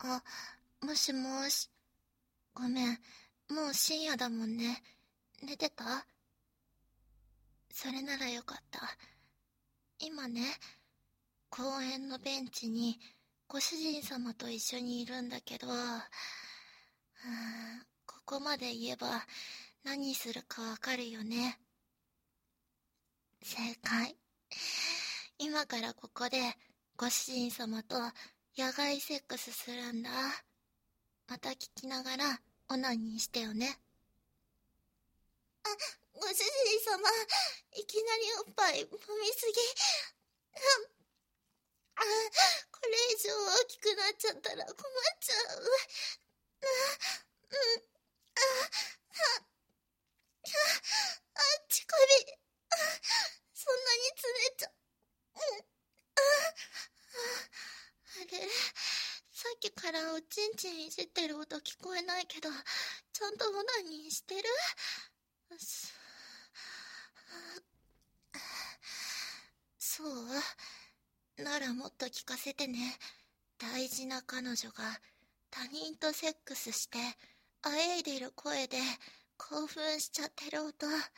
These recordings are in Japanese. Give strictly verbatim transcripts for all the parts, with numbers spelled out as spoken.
あ、もしもし。ごめん、もう深夜だもんね。寝てた？それならよかった。今ね、公園のベンチにご主人様と一緒にいるんだけど、うーん、ここまで言えば何するかわかるよね。正解。今からここでご主人様と野外セックスするんだ。また聞きながらオナニーしてよね。あ、ご主人様、いきなりおっぱい飲みすぎ。あ、これ以上大きくなっちゃったら困っちゃう。あ、うん、あ、あ、あ、乳首。あ、そんなにつねちゃう。うん、あ、あれ、さっきからおちんちんいじってる音聞こえないけど、ちゃんとオナニーしてる？そうならもっと聞かせてね。大事な彼女が他人とセックスしてあえいでる声で興奮しちゃってる音。うん、うん、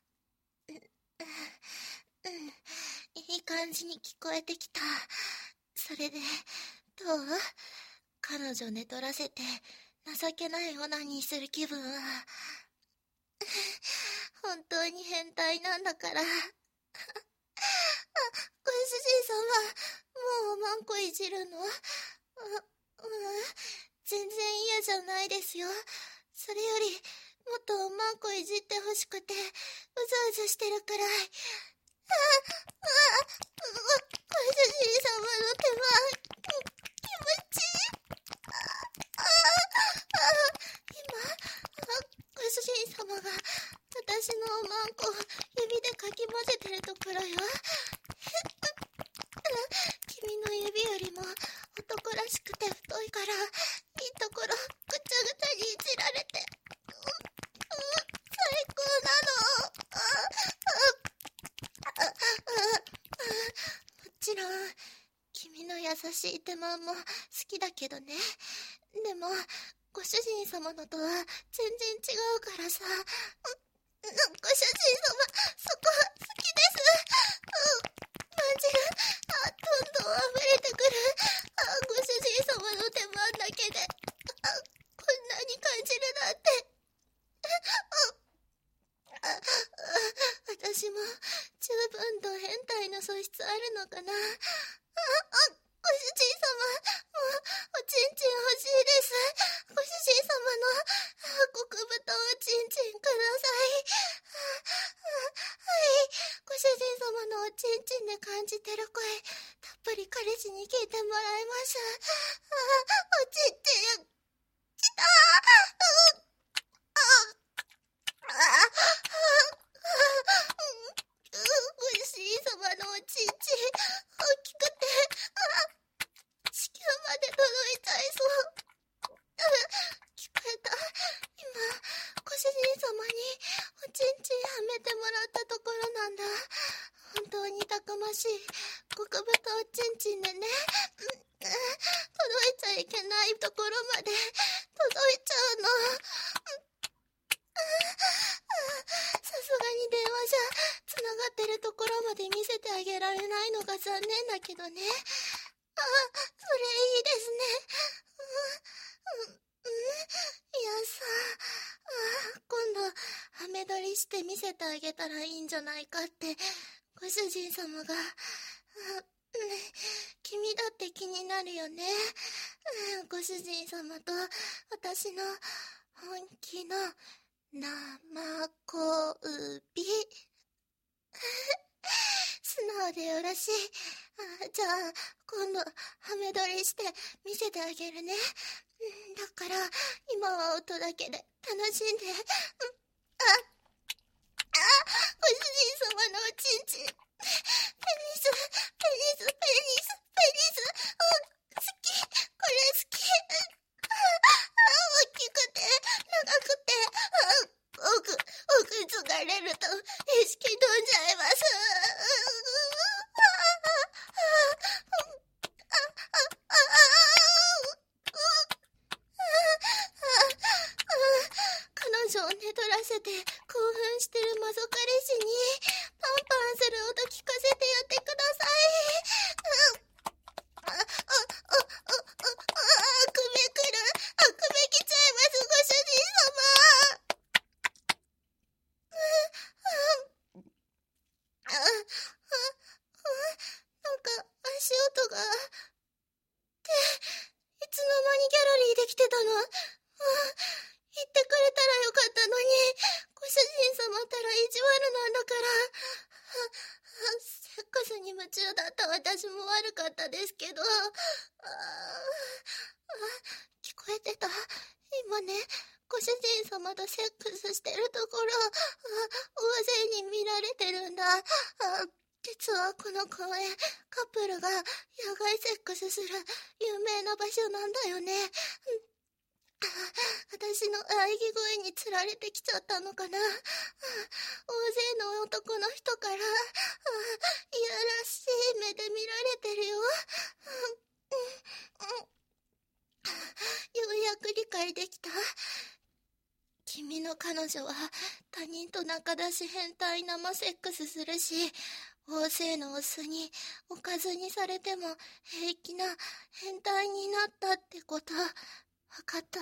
いい感じに聞こえてきた。それでどう？彼女寝取らせて情けないオナニーする気分は。本当に変態なんだから。あ、ご主人様、もうおまんこいじるの？う、うん、全然嫌じゃないですよ。それよりもっとおまんこいじってほしくてうずうずしてるくらい。あ、あ、ご主人様の手間、気持ちいい。あ、あ、あ、今、あ、ご主人様が私のおまんこを指でかき混ぜてるところよ。君の指よりも男らしくて太いからいいところぐちゃぐちゃにいじられて、うん、うん、最高なの。あ、あ、あ、あ、もちろん君の優しい手間も好きだけどね。でもご主人様のとは全然違うからさ。ご主人様、そこ好きです。うん、マジで、あ、どんどん溢れてくる。あ、ご主人様の手間だけで、あ、こんなに感じるなんて。あ、あ、私も十分と変態の素質あるのかな。あ、あ、ご主人様、もうおちんちん欲しいです。ご主人様の極太おちんちんください。はい、ご主人様のおちんちんで感じてる声、たっぷり彼氏に聞いてもらいます。あ、おちんちん、きたー。う、あ、あ、あ、ご主人様のおちんちん、大きくて、あ、地球まで届いちゃいそう。聞こえた。今、ご主人様におちんちんはめてもらったところなんだ。本当にたくましい極太おちんちんでね、うん、届いちゃいけないところまで届いちゃうの。さすがに電話じゃつながってるところまで見せてあげられないのが残念だけどね。あ、それいいですね。うん、うん、うん、いやさ、あ、今度ハメ撮りして見せてあげたらいいんじゃないかってご主人様が。あ、ね、君だって気になるよね。うん、ご主人様と私の本気の生恋。素直でよろしい。あ、じゃあ今度ハメ撮りして見せてあげるね。うん、だから今は音だけで楽しんで。うん、あ、あ、ご主人様のおちんちん、ペニス、ペニス、ペニス、ペニス、うん、好き、これ好き。あ、あ、大きくて長くて、あ、奥奥疲れると意識飛んじゃいます。あ、あ、あ、あ、あ、あ、 言ってくれたらよかったのに、ご主人様ったら意地悪なんだから。セックスに夢中だった私も悪かったですけど。あ聞こえてた？今ね、ご主人様とセックスしてるところ、大勢に見られてるんだ。実はこの公園、カップルが野外セックスする有名な場所なんだよね。私の喘ぎ声につられてきちゃったのかな。大勢の男の人から、いやらしい目で見られてるよ。ようやく理解できた。君の彼女は他人と仲出し変態生セックスするし、大勢のオスにおかずにされても平気な変態になったってこと、わかった？え、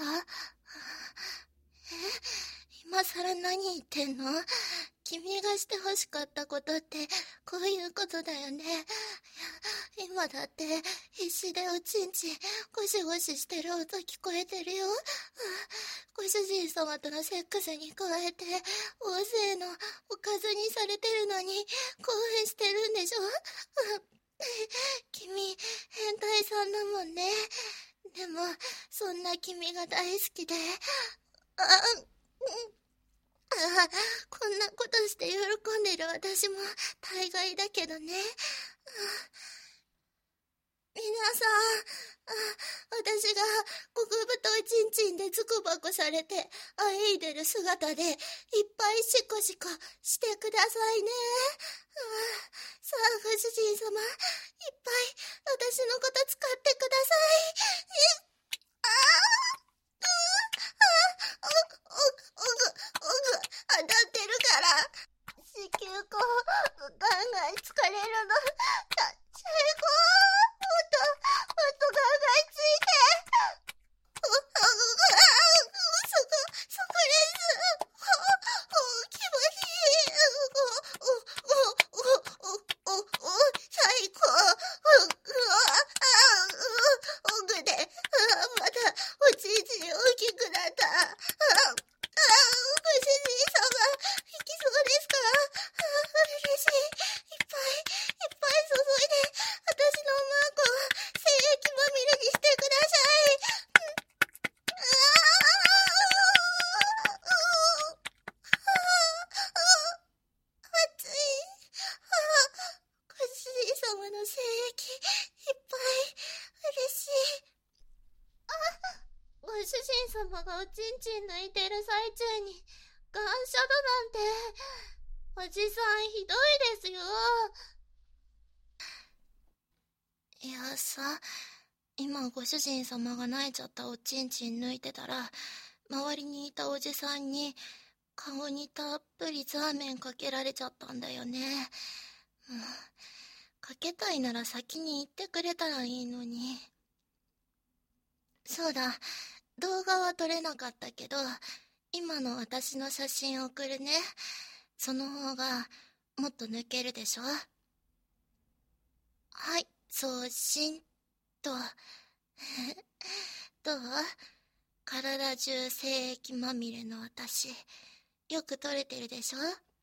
今さら何言ってんの？君がして欲しかったことってこういうことだよね。今だって必死でおちんちんゴシゴシしてる音聞こえてるよ。ご主人様とのセックスに加えて大勢のおかずにされてるのに興奮してるんでしょ。君変態さんだもんね。でもそんな君が大好きで、ああこんなことして喜んでる私も大概だけどね。皆さん、私が極太いちんちんでズコバコされてあえいでる姿でいっぱいシコシコしてくださいね。さあご主人様、いっぱい私のこと使ってください。ああおおぐおぐ当たってるから子宮口ガンガン疲れるの。最高。もっともっとガンガンついて。そこそこです。気持ちいい。おおおおおお最高。おぐでまたおちんちん大きくなった。ああご主人様行きそうですか？嬉しい。いっぱいいっぱい注いで私のマークを精液まみれにしてください。熱い。ご主人様の精液いっぱい嬉しい。ご主人様がおちんちん抜いてる最中にガンシャドなんて、おじさんひどいですよ。いやさ、今ご主人様が泣いちゃったおちんちん抜いてたら、周りにいたおじさんに顔にたっぷりザーメンかけられちゃったんだよね。もうかけたいなら先に言ってくれたらいいのに。そうだ、動画は撮れなかったけど、今の私の写真送るね。その方がもっと抜けるでしょ。はい、送信と。どう？体中精液まみれの私、よく撮れてるでしょ。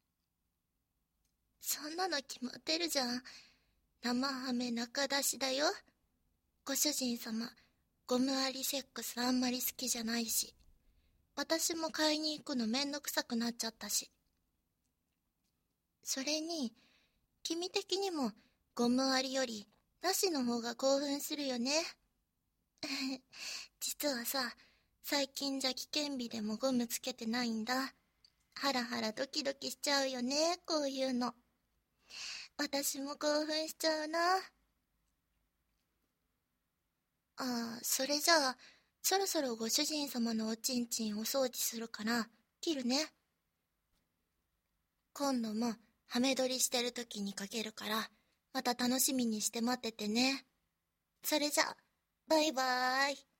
そんなの決まってるじゃん。生ハメ中出しだよ。ご主人様、ゴムありセックスあんまり好きじゃないし、私も買いに行くのめんどくさくなっちゃったし。それに君的にもゴムありよりなしの方が興奮するよね。実はさ、最近じゃ危険日でもゴムつけてないんだ。ハラハラドキドキしちゃうよね、こういうの。私も興奮しちゃうな。ああ、それじゃあそろそろご主人様のおちんちんお掃除するから切るね。今度もハメ撮りしてる時にかけるから、また楽しみにして待っててね。それじゃ、バイバーイ。